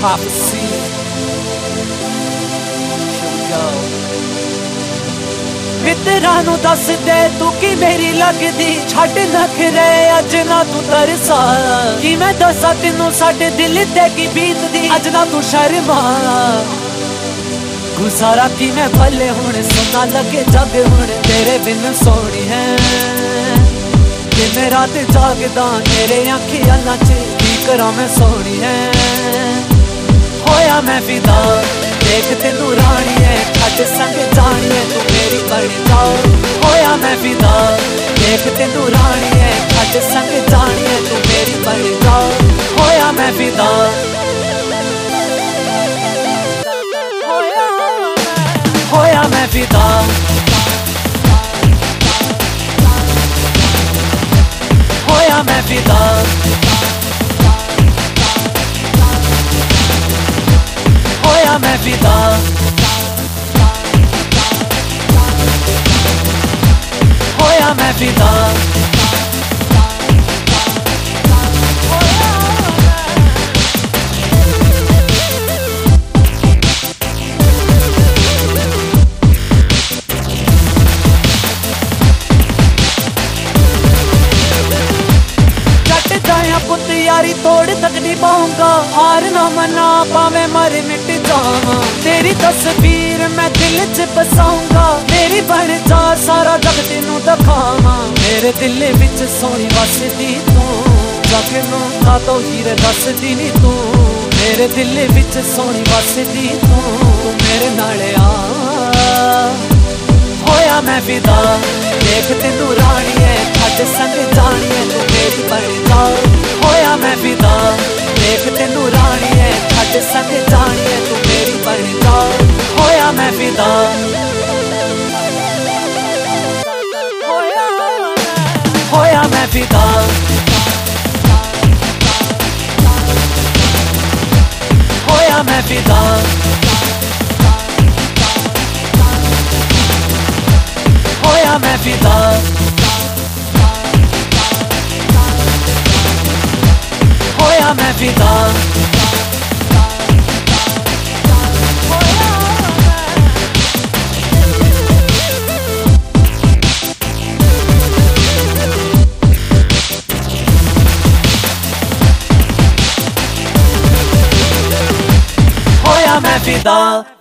prophecy. Here we go. मित्रां नूं दस दे तू की मेरी लगदी, छड्ड नखरे अज ना तू तरसा। कि मैं दसा तेनू साडे दिल ते की बीतदी, अज ना तू शर्मा। गुजारा की मैं भले हुण सुना लगे जग हुण तेरे बिन सोनी है। कि मैं रात जागदा तेरे अखियां नाच की करा मैं सोनी है। होया मैं फिदा देख तेनू रानी है, छड्ड संग जानी है तू मेरी बड़ी जाओ। होया मैं फिदा देख तेनू रानी है, छड्ड संग जानी है तू मेरी बड़ी जाओ। होया मैं फिदा होया मैं फिदा होया मैं फिदा होया मैं फिदा होया मैं फिदा। पुत यारी तोड़ तक नहीं पाऊंगा, हार ना मना पावे मर मिट जावा। तेरी तस्वीर मैं दिल च बसाऊंगा, मेरी बन जा सारा जग तेनू दिखावा। मेरे दिल विच सोनी वसदी तू, जग नू ना तो हीरे दसदी नी तू। मेरे दिल विच सोनी वसदी तू, तू मेरे नाल आ। होया मैं फिदा देख तेनू रानी है, छड्ड संग जानी है तू मेरी बन जा। होया मैं फिदा देख तेनू रानी है, छड्ड संग जानी है तू मेरी बन जा। होया मैं फिदा होया मैं फिदा होया मैं फिदा होया मैं फिदा होया मैं फिदा। होया मैं फिदा